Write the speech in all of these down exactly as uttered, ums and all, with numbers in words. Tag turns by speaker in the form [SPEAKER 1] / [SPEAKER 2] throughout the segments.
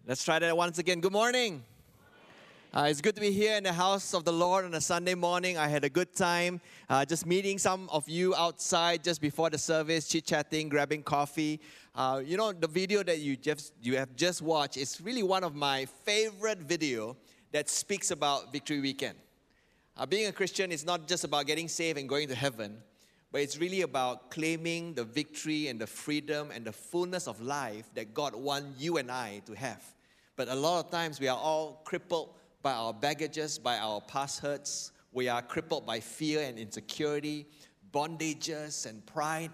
[SPEAKER 1] Let's try that once again. Good morning. Uh, it's good to be here in the house of the Lord on a Sunday morning. I had a good time uh, just meeting some of you outside just before the service, chit-chatting, grabbing coffee. Uh, you know, the video that you just you have just watched is really one of my favorite video that speaks about Victory Weekend. Uh, being a Christian is not just about getting saved and going to heaven, but it's really about claiming the victory and the freedom and the fullness of life that God wants you and I to have. But a lot of times we are all crippled by our baggages, by our past hurts. We are crippled by fear and insecurity, bondages and pride.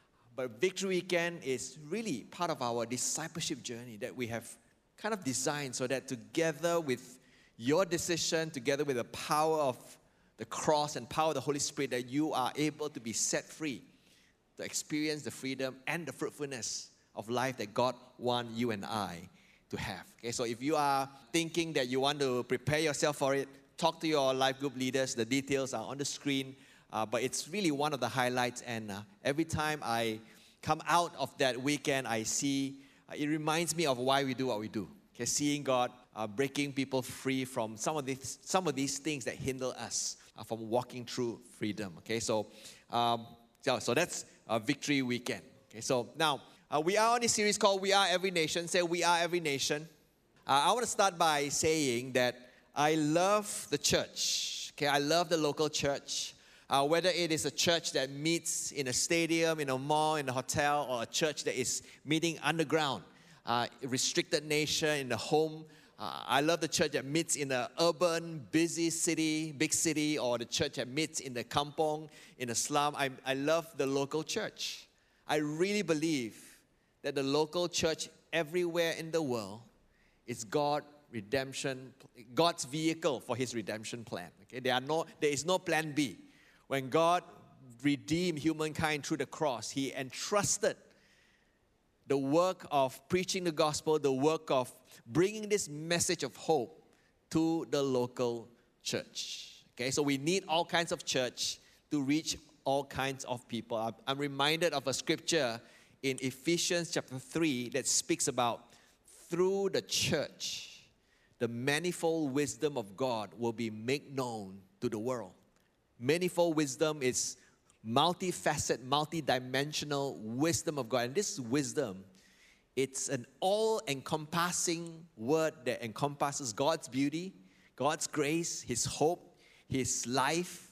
[SPEAKER 1] But Victory Weekend is really part of our discipleship journey that we have kind of designed so that together with your decision, together with the power of the cross and power of the Holy Spirit, that you are able to be set free, to experience the freedom and the fruitfulness of life that God wants you and I to have. Okay, so if you are thinking that you want to prepare yourself for it, talk to your life group leaders. The details are on the screen, uh, but it's really one of the highlights. And uh, every time I come out of that weekend, I see, uh, it reminds me of why we do what we do. Okay, seeing God uh, breaking people free from some of these, some of these things that hinder us uh, from walking through freedom. Okay, so, um, so, so that's uh, Victory Weekend. Okay, so now, Uh, we are on this series called We Are Every Nation. Say, We Are Every Nation. Uh, I want to start by saying that I love the church. Okay, I love the local church. Uh, whether it is a church that meets in a stadium, in a mall, in a hotel, or a church that is meeting underground, uh, restricted nation, in the home. Uh, I love the church that meets in an urban, busy city, big city, or the church that meets in the kampong, in a slum. I, I love the local church. I really believe that the local church everywhere in the world is God redemption, God's vehicle for His redemption plan. Okay, there are no, there is no plan B. When God redeemed humankind through the cross, He entrusted the work of preaching the gospel, the work of bringing this message of hope to the local church. Okay, so we need all kinds of church to reach all kinds of people. I'm reminded of a scripture in Ephesians chapter three that speaks about through the church, the manifold wisdom of God will be made known to the world. Manifold wisdom is multifaceted, multidimensional wisdom of God. And this wisdom, it's an all-encompassing word that encompasses God's beauty, God's grace, His hope, His life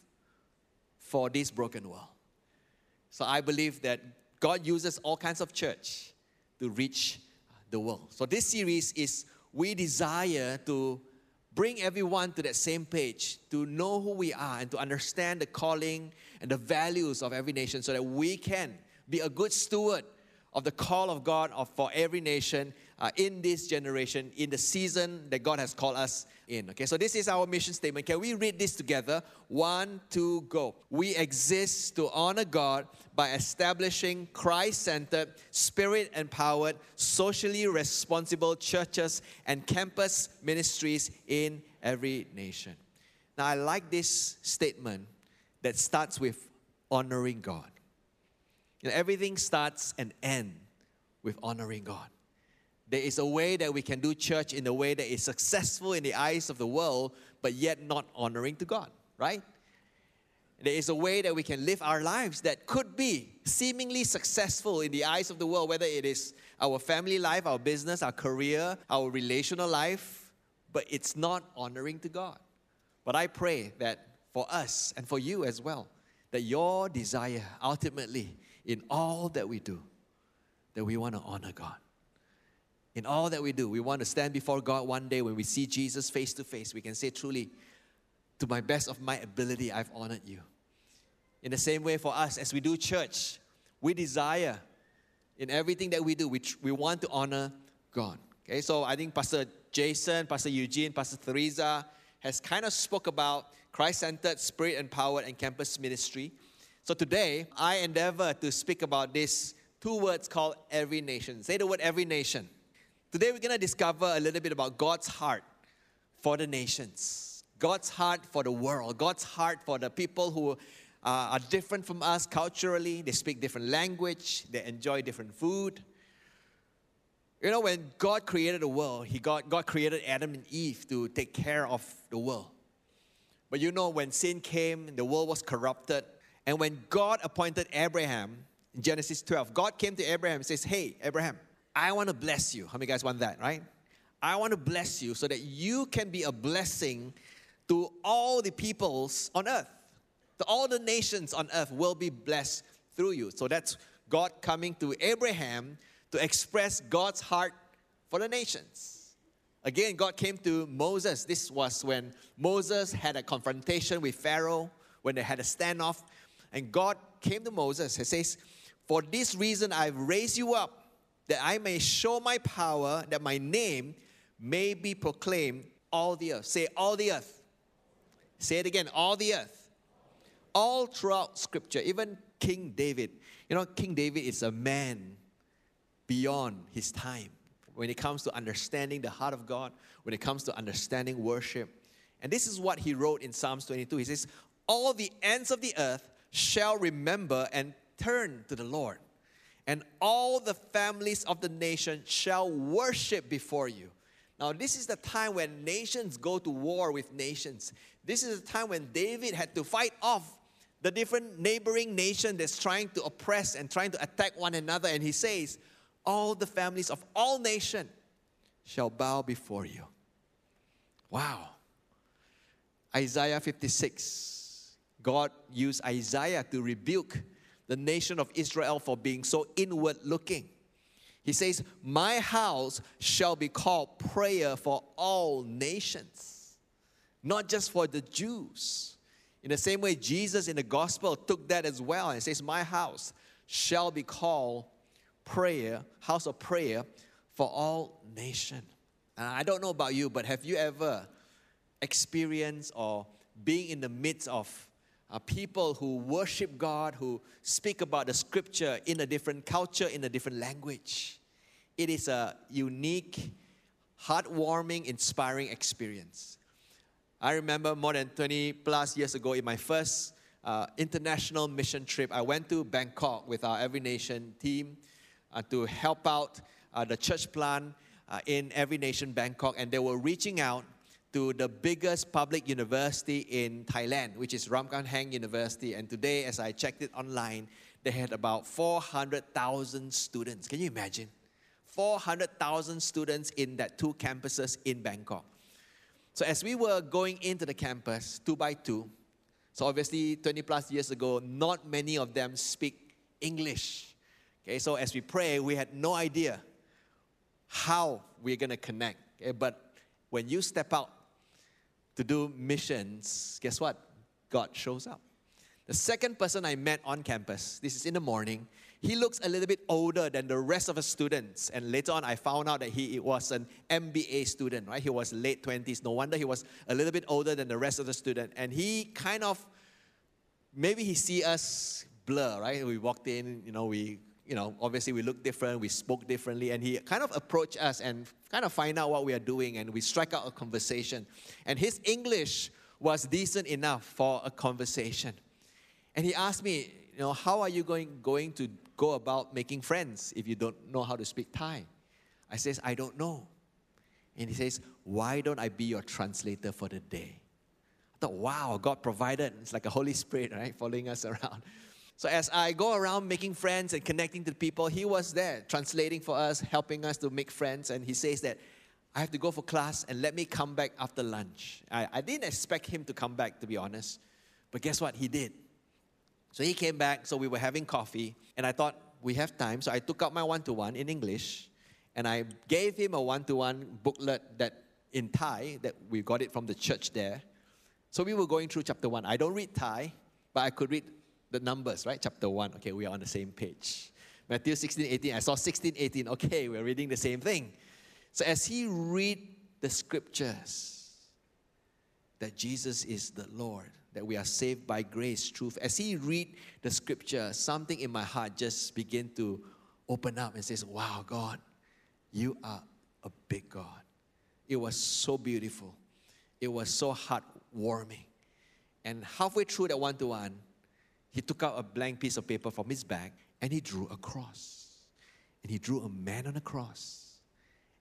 [SPEAKER 1] for this broken world. So I believe that God uses all kinds of church to reach the world. So this series is we desire to bring everyone to that same page, to know who we are and to understand the calling and the values of every nation so that we can be a good steward of the call of God of, for every nation uh, in this generation, in the season that God has called us in. Okay, so this is our mission statement. Can we read this together? One, two, go. We exist to honor God by establishing Christ-centered, Spirit-empowered, socially responsible churches and campus ministries in every nation. Now, I like this statement that starts with honoring God. You know, everything starts and ends with honoring God. There is a way that we can do church in a way that is successful in the eyes of the world, but yet not honoring to God, right? There is a way that we can live our lives that could be seemingly successful in the eyes of the world, whether it is our family life, our business, our career, our relational life, but it's not honoring to God. But I pray that for us and for you as well, that your desire ultimately in all that we do, that we want to honor God. In all that we do, we want to stand before God one day when we see Jesus face to face. We can say truly, to my best of my ability, I've honored you. In the same way for us, as we do church, we desire in everything that we do, we, we want to honor God. Okay, so I think Pastor Jason, Pastor Eugene, Pastor Teresa has kind of spoke about Christ-centered, Spirit-empowered, and campus ministry. So today, I endeavor to speak about these two words called every nation. Say the word every nation. Today, we're going to discover a little bit about God's heart for the nations. God's heart for the world. God's heart for the people who uh, are different from us culturally. They speak different language. They enjoy different food. You know, when God created the world, He got, God created Adam and Eve to take care of the world. But you know, when sin came, the world was corrupted. And when God appointed Abraham, in Genesis twelve, God came to Abraham and says, hey, Abraham, I want to bless you. How many guys want that, right? I want to bless you so that you can be a blessing to all the peoples on earth. To all the nations on earth will be blessed through you. So that's God coming to Abraham to express God's heart for the nations. Again, God came to Moses. This was when Moses had a confrontation with Pharaoh, when they had a standoff. And God came to Moses and says, for this reason I've raised you up, that I may show my power, that my name may be proclaimed all the earth. Say, all the earth. Say it again, all the earth. All throughout Scripture, even King David. You know, King David is a man beyond his time when it comes to understanding the heart of God, when it comes to understanding worship. And this is what he wrote in Psalms twenty-two. He says, all the ends of the earth shall remember and turn to the Lord. And all the families of the nation shall worship before you. Now, this is the time when nations go to war with nations. This is the time when David had to fight off the different neighboring nation that's trying to oppress and trying to attack one another. And he says, all the families of all nations shall bow before you. Wow. Isaiah fifty-six. God used Isaiah to rebuke the nation of Israel for being so inward looking. He says, my house shall be called prayer for all nations, not just for the Jews. In the same way, Jesus in the gospel took that as well and says, my house shall be called prayer, house of prayer for all nations. And I don't know about you, but have you ever experienced or being in the midst of Uh, people who worship God, who speak about the Scripture in a different culture, in a different language? It is a unique, heartwarming, inspiring experience. I remember more than twenty plus years ago in my first uh, international mission trip, I went to Bangkok with our Every Nation team uh, to help out uh, the church plant uh, in Every Nation Bangkok, and they were reaching out to the biggest public university in Thailand, which is Ramkhamhaeng University. And today, as I checked it online, they had about four hundred thousand students. Can you imagine? four hundred thousand students in that two campuses in Bangkok. So as we were going into the campus, two by two, so obviously twenty plus years ago, not many of them speak English. Okay, so as we pray, we had no idea how we're going to connect. Okay, but when you step out to do missions, guess what? God shows up. The second person I met on campus, this is in the morning, he looks a little bit older than the rest of the students. And later on, I found out that he was an M B A student, right? He was late twenties. No wonder he was a little bit older than the rest of the students. And he kind of, maybe he see us blur, right? We walked in, you know, we, you know, obviously we look different, we spoke differently, and he kind of approached us and kind of find out what we are doing, and we strike out a conversation. And his English was decent enough for a conversation. And he asked me, you know, how are you going, going to go about making friends if you don't know how to speak Thai? I says, I don't know. And he says, why don't I be your translator for the day? I thought, wow, God provided. It's like a Holy Spirit, right, following us around. So as I go around making friends and connecting to people, he was there translating for us, helping us to make friends. And he says that I have to go for class and let me come back after lunch. I, I didn't expect him to come back, to be honest. But guess what? He did. So he came back, so we were having coffee. And I thought, we have time. So I took out my one-to-one in English. And I gave him a one-to-one booklet that in Thai, that we got it from the church there. So we were going through chapter one. I don't read Thai, but I could read the numbers, right? Chapter one. Okay, we are on the same page. Matthew sixteen, eighteen. I saw sixteen, eighteen. Okay, we're reading the same thing. So as he read the scriptures, that Jesus is the Lord, that we are saved by grace, truth. As he read the scripture, something in my heart just began to open up and says, wow, God, you are a big God. It was so beautiful. It was so heartwarming. And halfway through that one-to-one, he took out a blank piece of paper from his bag and he drew a cross. And he drew a man on a cross.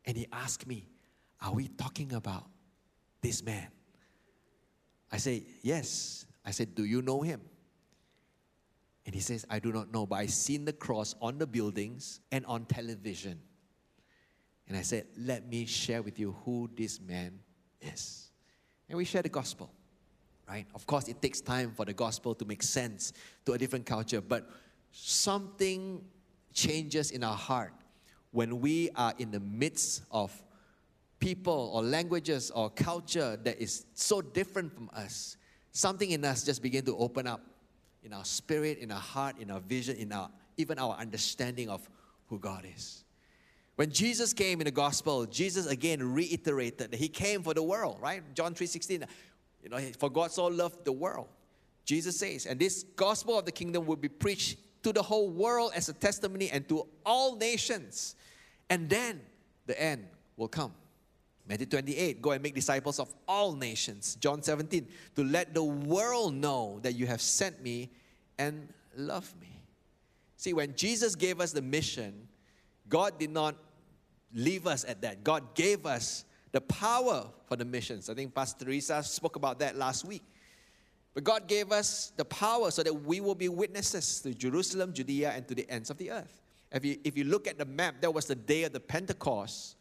[SPEAKER 1] And he asked me, are we talking about this man? I said, yes. I said, do you know him? And he says, I do not know, but I've seen the cross on the buildings and on television. And I said, let me share with you who this man is. And we share the gospel, right? Of course, it takes time for the gospel to make sense to a different culture, but something changes in our heart when we are in the midst of people or languages or culture that is so different from us. Something in us just begin to open up in our spirit, in our heart, in our vision, in our even our understanding of who God is. When Jesus came in the gospel, Jesus again reiterated that he came for the world, right? John three sixteen, you know, for God so loved the world. Jesus says, and this gospel of the kingdom will be preached to the whole world as a testimony and to all nations. And then the end will come. Matthew twenty-eight, go and make disciples of all nations. John seventeen, to let the world know that you have sent me and love me. See, when Jesus gave us the mission, God did not leave us at that. God gave us the power for the missions. I think Pastor Teresa spoke about that last week. But God gave us the power so that we will be witnesses to Jerusalem, Judea, and to the ends of the earth. If you, if you look at the map, that was the day of the Pentecost,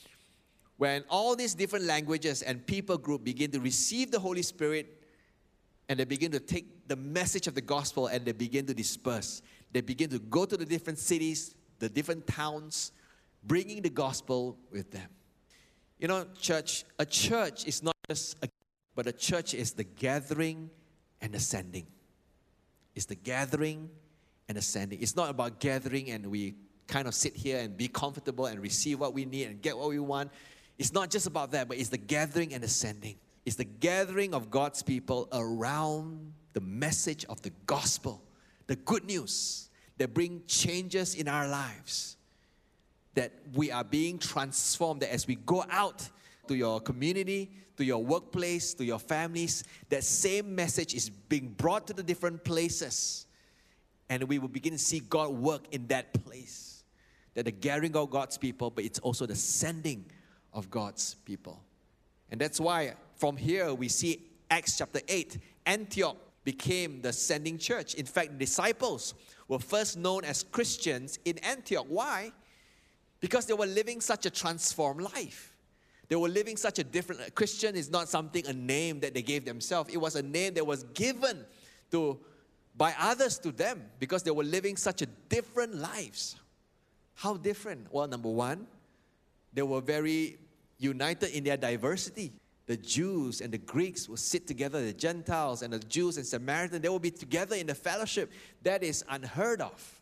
[SPEAKER 1] when all these different languages and people group begin to receive the Holy Spirit, and they begin to take the message of the gospel and they begin to disperse. They begin to go to the different cities, the different towns, bringing the gospel with them. You know, church, a church is not just a, but a church is the gathering and the sending. It's the gathering and the sending. It's not about gathering and we kind of sit here and be comfortable and receive what we need and get what we want. It's not just about that, but it's the gathering and the sending. It's the gathering of God's people around the message of the gospel, the good news that bring changes in our lives, that we are being transformed, that as we go out to your community, to your workplace, to your families, that same message is being brought to the different places, and we will begin to see God work in that place. That the gathering of God's people, but it's also the sending of God's people. And that's why from here we see Acts chapter eight, Antioch became the sending church. In fact, disciples were first known as Christians in Antioch. Why? Because they were living such a transformed life. They were living such a different... Christian is not something, a name that they gave themselves. It was a name that was given to by others to them because they were living such a different lives. How different? Well, number one, they were very united in their diversity. The Jews and the Greeks will sit together, the Gentiles and the Jews and Samaritans, they will be together in the fellowship. That is unheard of.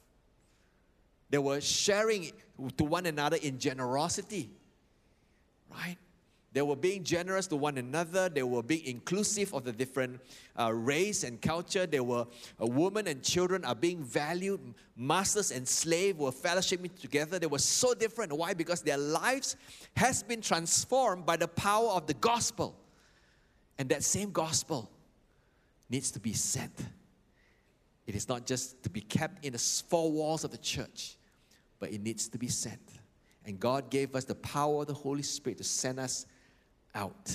[SPEAKER 1] They were sharing to one another in generosity, right? They were being generous to one another. They were being inclusive of the different uh, race and culture. They were, uh, women and children are being valued. Masters and slaves were fellowshipping together. They were so different. Why? Because their lives has been transformed by the power of the gospel. And that same gospel needs to be sent. It is not just to be kept in the four walls of the church, but it needs to be sent. And God gave us the power of the Holy Spirit to send us out.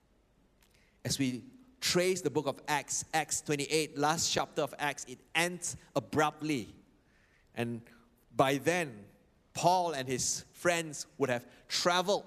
[SPEAKER 1] As we trace the book of Acts, Acts twenty-eight, last chapter of Acts, it ends abruptly. And by then, Paul and his friends would have traveled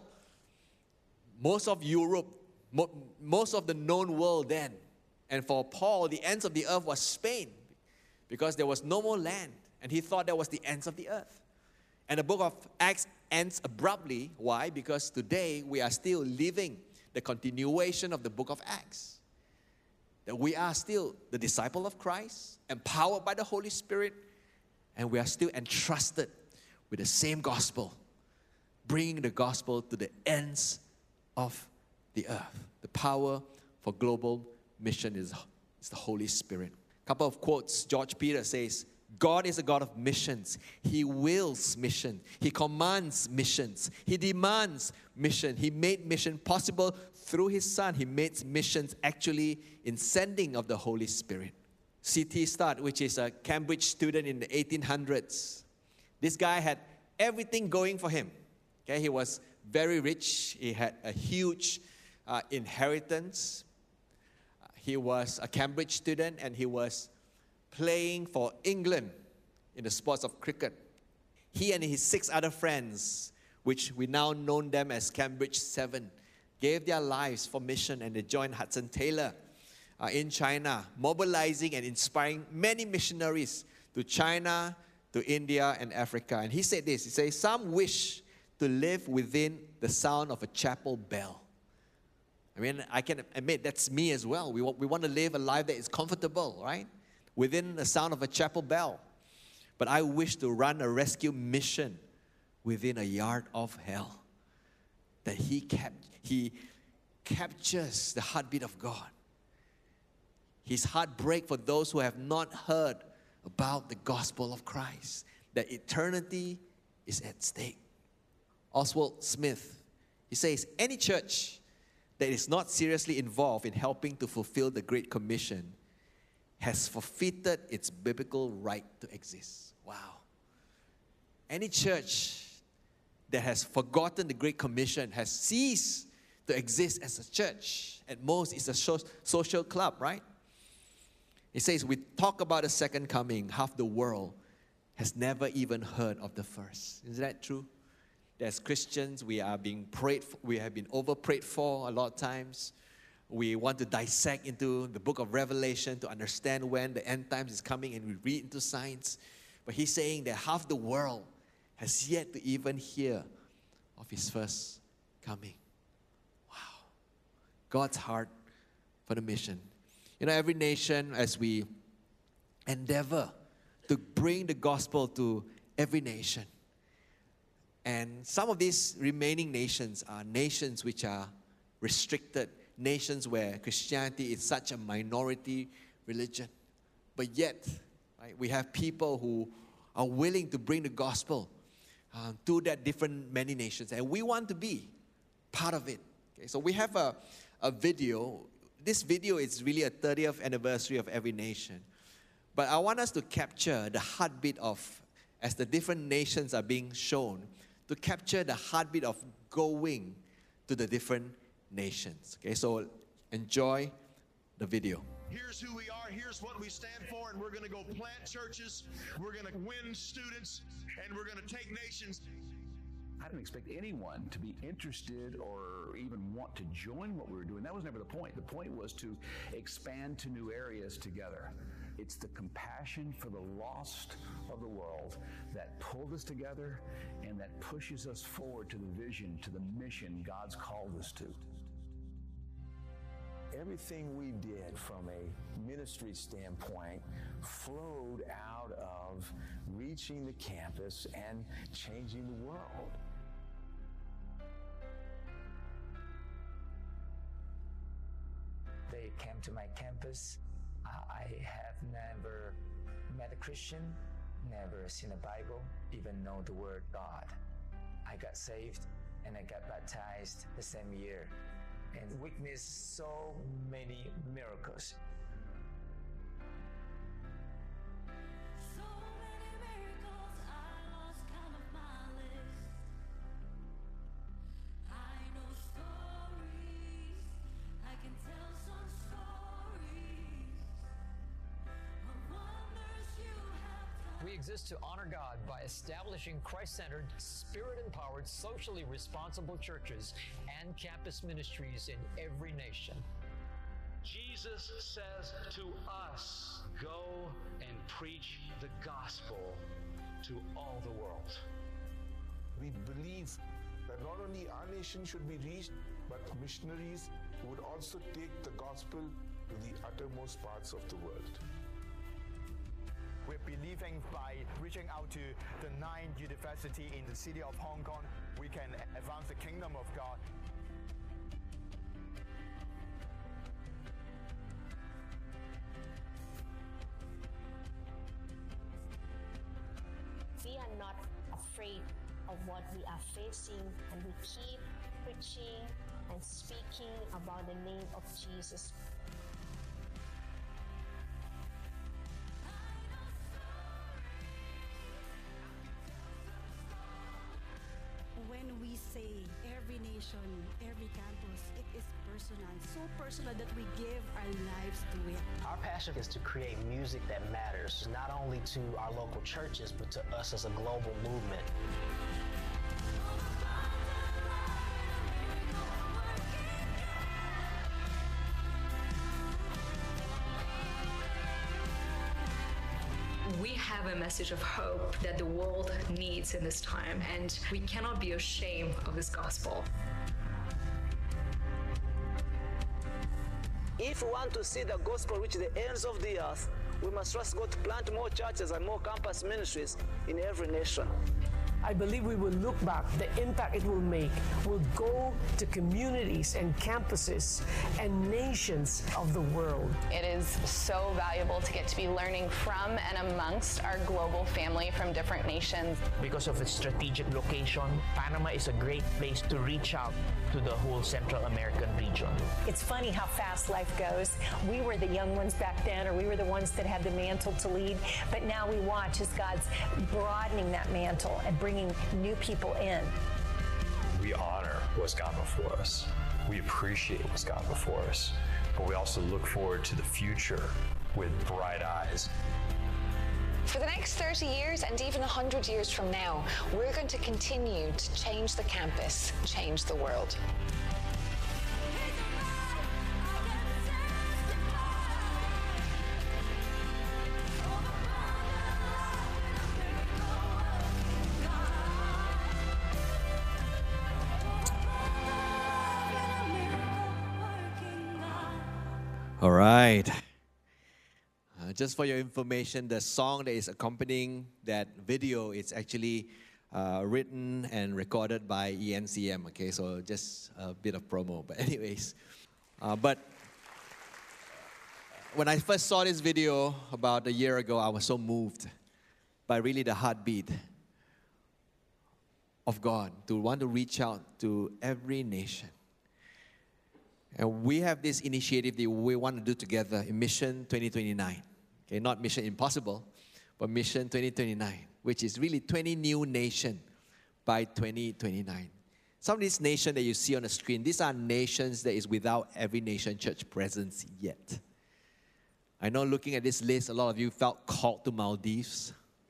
[SPEAKER 1] most of Europe, mo- most of the known world then. And for Paul, the ends of the earth was Spain, because there was no more land, and he thought that was the ends of the earth. And the book of Acts ends abruptly. Why? Because today we are still living the continuation of the book of Acts. That we are still the disciple of Christ, empowered by the Holy Spirit, and we are still entrusted with the same gospel, bringing the gospel to the ends of the earth. The power for global mission is, is the Holy Spirit. A couple of quotes. George Peter says, God is a God of missions. He wills mission. He commands missions. He demands mission. He made mission possible through His Son. He made missions actually in sending of the Holy Spirit. C T Studd, which is a Cambridge student in the eighteen hundreds. This guy had everything going for him. Okay, he was very rich. He had a huge uh, inheritance. Uh, he was a Cambridge student, and he was playing for England in the sports of cricket. He and his six other friends, which we now know them as Cambridge Seven, gave their lives for mission, and they joined Hudson Taylor uh, in China, mobilizing and inspiring many missionaries to China, to India, and Africa. And he said this, he says, some wish to live within the sound of a chapel bell. I mean, I can admit that's me as well. We want, we want to live a life that is comfortable, right? Within the sound of a chapel bell. But I wish to run a rescue mission within a yard of hell. That he cap- he captures the heartbeat of God. His heart breaks for those who have not heard about the gospel of Christ. That eternity is at stake. Oswald Smith, he says, any church that is not seriously involved in helping to fulfill the Great Commission has forfeited its biblical right to exist. Wow. Any church that has forgotten the Great Commission has ceased to exist as a church. At most, it's a social club, right? It says, we talk about the second coming, half the world has never even heard of the first. Is that true? As Christians, we are being prayed for, we have been over prayed for a lot of times. We want to dissect into the book of Revelation to understand when the end times is coming, and we read into signs. But he's saying that half the world has yet to even hear of his first coming. Wow. God's heart for the mission. You know, every nation, as we endeavor to bring the gospel to every nation, and some of these remaining nations are nations which are restricted, nations where Christianity is such a minority religion. But yet, right, we have people who are willing to bring the gospel uh, to that different many nations. And we want to be part of it. Okay, so we have a, a video. This video is really a thirtieth anniversary of every nation. But I want us to capture the heartbeat of, as the different nations are being shown, to capture the heartbeat of going to the different nations. Okay, so enjoy the video.
[SPEAKER 2] Here's who we are, here's what we stand for, and we're going to go plant churches, we're going to win students, and we're going to take nations.
[SPEAKER 3] I didn't expect anyone to be interested or even want to join what we were doing. That was never the point. The point was to expand to new areas together. It's the compassion for the lost of the world that pulled us together and that pushes us forward to the vision, to the mission God's called us to.
[SPEAKER 4] Everything we did from a ministry standpoint flowed out of reaching the campus and changing the world.
[SPEAKER 5] They came to my campus. I have never met a Christian, never seen a Bible, even know the word God. I got saved and I got baptized the same year and witnessed so many miracles.
[SPEAKER 6] So many miracles, I lost count of my list. I know stories, I can tell some stories of wonders you have done.
[SPEAKER 7] We exist to honor God by establishing Christ-centered, Spirit-empowered, socially responsible churches and campus ministries in every nation.
[SPEAKER 8] Jesus says to us, go and preach the gospel to all the world.
[SPEAKER 9] We believe that not only our nation should be reached, but missionaries would also take the gospel to the uttermost parts of the world.
[SPEAKER 10] We're believing by reaching out to the nine universities in the city of Hong Kong, we can advance the kingdom of God.
[SPEAKER 11] We are not afraid of what we are facing, and we keep preaching and speaking about the name of Jesus.
[SPEAKER 12] When we say nation, every campus, it is personal, so personal that we give our lives to it.
[SPEAKER 13] Our passion is to create music that matters, not only to our local churches, but to us as a global movement.
[SPEAKER 14] We have a message of hope that the world needs in this time, and we cannot be ashamed of this gospel.
[SPEAKER 15] If we want to see the gospel reach the ends of the earth, we must trust God to plant more churches and more campus ministries in every nation.
[SPEAKER 16] I believe we will look back, the impact it will make will go to communities and campuses and nations of the world.
[SPEAKER 17] It is so valuable to get to be learning from and amongst our global family from different nations.
[SPEAKER 18] Because of its strategic location, Panama is a great place to reach out to the whole Central American region.
[SPEAKER 19] It's funny how fast life goes. We were the young ones back then, or we were the ones that had the mantle to lead, but now we watch as God's broadening that mantle and bringing new people in.
[SPEAKER 20] We honor what's gone before us. We appreciate what's gone before us, but we also look forward to the future with bright eyes.
[SPEAKER 21] For the next thirty years and even one hundred years from now, we're going to continue to change the campus, change the world.
[SPEAKER 1] All right. Uh, just for your information, the song that is accompanying that video is actually uh, written and recorded by E N C M. Okay, so just a bit of promo. But anyways, uh, but when I first saw this video about a year ago, I was so moved by really the heartbeat of God to want to reach out to every nation. And we have this initiative that we want to do together in Mission twenty twenty-nine. Okay, not Mission Impossible, but Mission twenty twenty-nine, which is really twenty new nations by twenty twenty-nine. Some of these nations that you see on the screen, these are nations that is without Every Nation Church presence yet. I know looking at this list, a lot of you felt called to Maldives.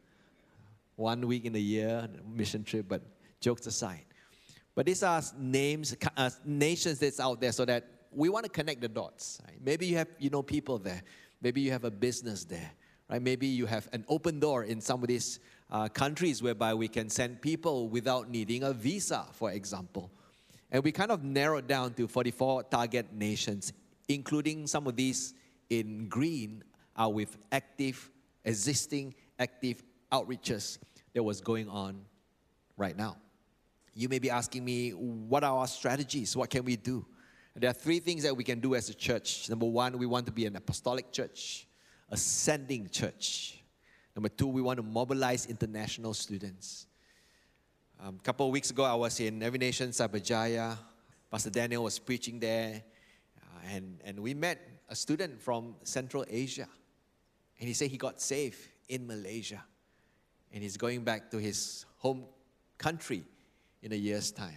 [SPEAKER 1] One week in a year, mission trip, but jokes aside. But these are names, uh, nations that's out there so that we want to connect the dots. Right? Maybe you have, you know, people there. Maybe you have a business there. Right? Maybe you have an open door in some of these uh, countries whereby we can send people without needing a visa, for example. And we kind of narrowed down to forty-four target nations, including some of these in green are with active, existing, active outreaches that was going on right now. You may be asking me, what are our strategies? What can we do? There are three things that we can do as a church. Number one, we want to be an apostolic church, a sending church. Number two, we want to mobilize international students. Um, a couple of weeks ago, I was in Every Nation Cyberjaya. Pastor Daniel was preaching there. Uh, and, and we met a student from Central Asia. And he said he got saved in Malaysia. And he's going back to his home country in a year's time.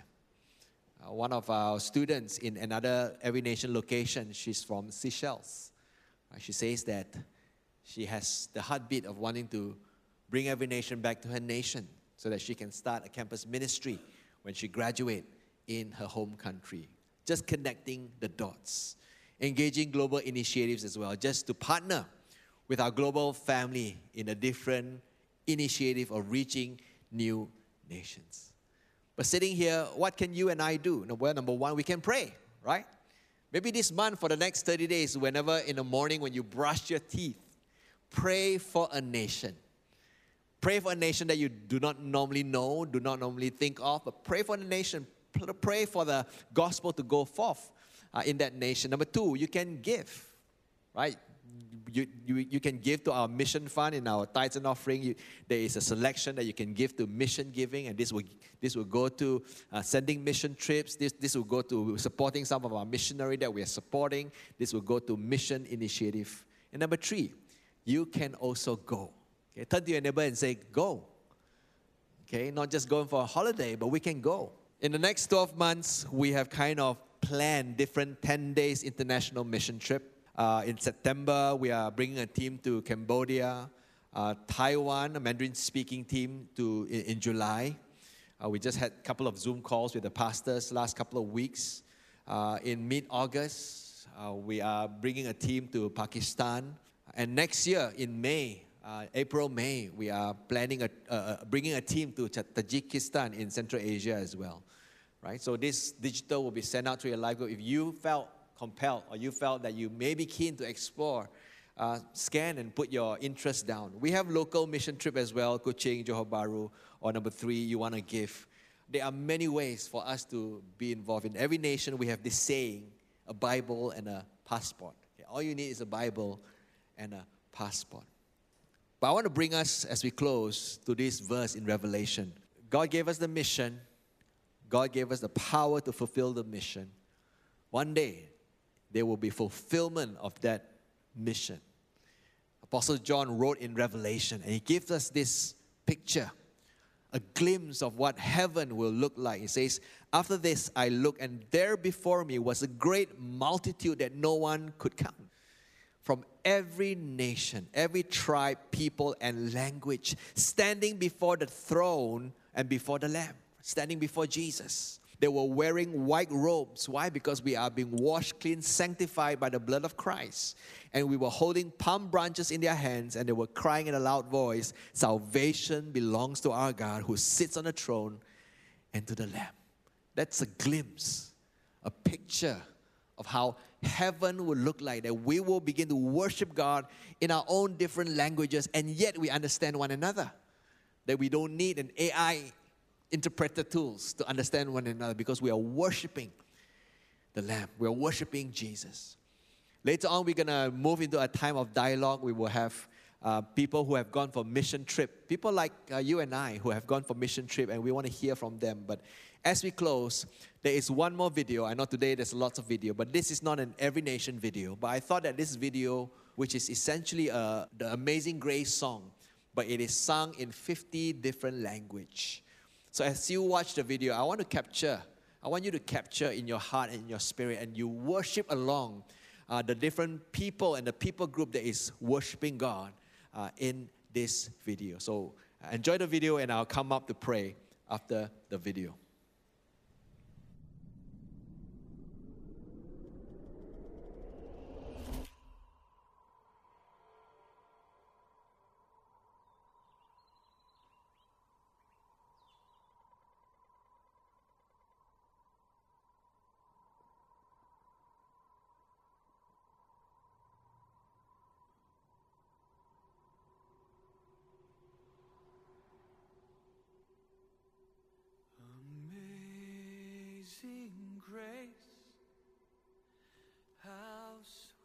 [SPEAKER 1] Uh, one of our students in another Every Nation location, she's from Seychelles. Uh, she says that she has the heartbeat of wanting to bring Every Nation back to her nation so that she can start a campus ministry when she graduates in her home country. Just connecting the dots. Engaging global initiatives as well, just to partner with our global family in a different initiative of reaching new nations. But sitting here, what can you and I do? Well, number one, we can pray, right? Maybe this month for the next thirty days, whenever in the morning when you brush your teeth, pray for a nation. Pray for a nation that you do not normally know, do not normally think of, but pray for the nation. Pray for the gospel to go forth uh, in that nation. Number two, you can give, right? You, you, you can give to our mission fund in our tithes and offering. You, there is a selection that you can give to mission giving, and this will, this will go to uh, sending mission trips. This, this will go to supporting some of our missionary that we are supporting. This will go to mission initiative. And number three, you can also go. Okay, turn to your neighbor and say, go. Okay, not just going for a holiday, but we can go. In the next twelve months, we have kind of planned different ten days international mission trip. Uh, in September, we are bringing a team to Cambodia, uh, Taiwan, a Mandarin-speaking team to in, in July. Uh, we just had a couple of Zoom calls with the pastors last couple of weeks. Uh, in mid-August, uh, we are bringing a team to Pakistan. And next year, in May, uh, April, May, we are planning a, uh, bringing a team to Tajikistan in Central Asia as well. Right? So this digital will be sent out to your life group. If you felt compelled or you felt that you may be keen to explore, uh, scan and put your interest down. We have local mission trip as well, Kuching, Johor Bahru, or number three, you want to give. There are many ways for us to be involved. In every nation, we have this saying, a Bible and a passport. Okay? All you need is a Bible and a passport. But I want to bring us, as we close, to this verse in Revelation. God gave us the mission. God gave us the power to fulfill the mission. One day, there will be fulfillment of that mission. Apostle John wrote in Revelation, and he gives us this picture, a glimpse of what heaven will look like. He says, after this I looked, and there before me was a great multitude that no one could count. From every nation, every tribe, people, and language, standing before the throne and before the Lamb. Standing before Jesus. They were wearing white robes. Why? Because we are being washed clean, sanctified by the blood of Christ. And we were holding palm branches in their hands, and they were crying in a loud voice, salvation belongs to our God who sits on the throne and to the Lamb. That's a glimpse, a picture of how heaven will look like, that we will begin to worship God in our own different languages, and yet we understand one another. That we don't need an A I interpreter tools to understand one another, because we are worshiping the Lamb. We are worshiping Jesus. Later on, we're going to move into a time of dialogue. We will have uh, people who have gone for mission trip. People like uh, you and I who have gone for mission trip, and we want to hear from them. But as we close, there is one more video. I know today there's lots of video, but this is not an Every Nation video. But I thought that this video, which is essentially uh, the Amazing Grace song, but it is sung in fifty different languages. So as you watch the video, I want to capture, I want you to capture in your heart and in your spirit, and you worship along uh, the different people and the people group that is worshiping God uh, in this video. So uh, enjoy the video, and I'll come up to pray after the video.
[SPEAKER 6] Amazing grace, how